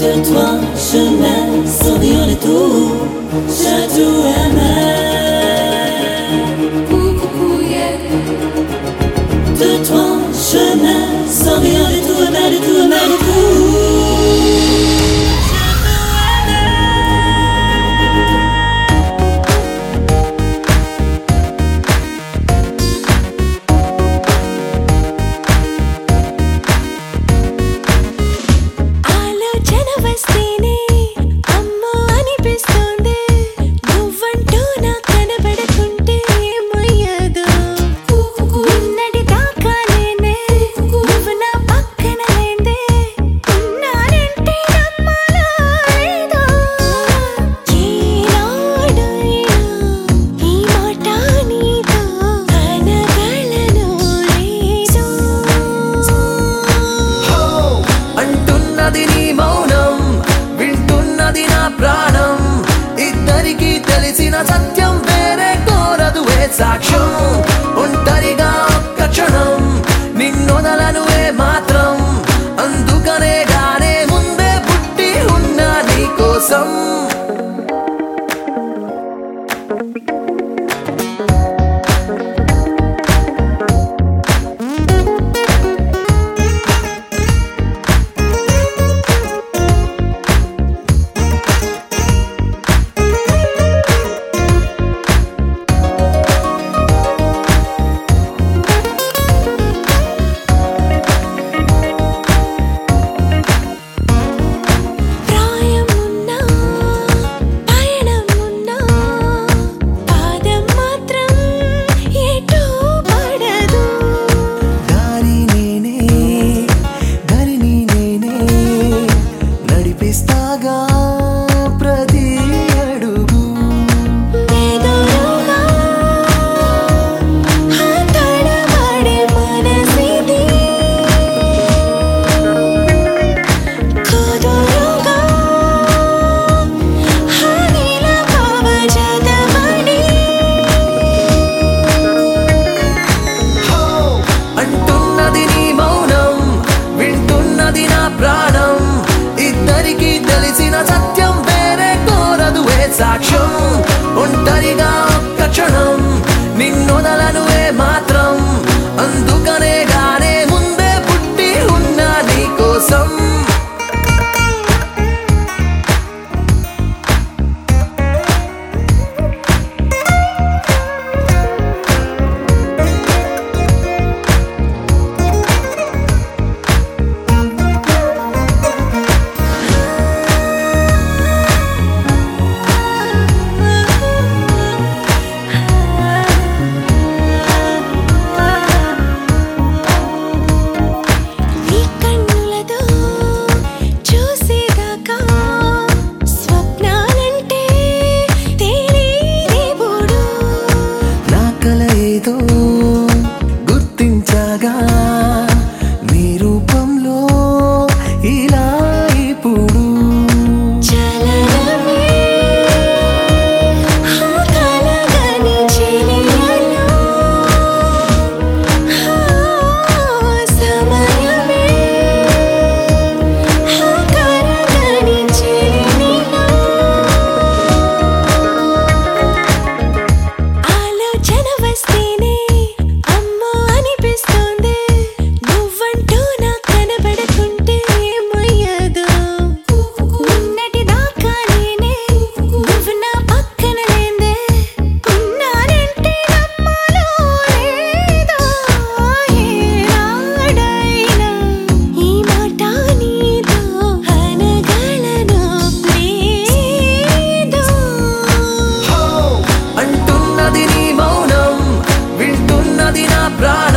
de toi, chemin, souriant et tout, château amer. Coucou, yeah. De toi, chemin, souriant et tout, amer, et tout, amer, et tout. సత్యం వేరే కోరదు ఏ సాక్ష్యం ఒంటరిగా ఒక్క క్షణం నిన్నొదలను ఏ మాత్రం అందుకనే గానే ముందే పుట్టి ఉన్నా నీ కోసం సత్యం వేరే కోరదు ఏ సాక్ష్యం ఒంటరిగా ఒక్క క్షణం నిన్నొదలను ఏ మాత్రం అందుకనే గానే ముందే పుట్టి ఉన్నా నీ కోసం గుర్తించగా నీ రూపంలో ఇలా ఇప్పుడు ప్రాణ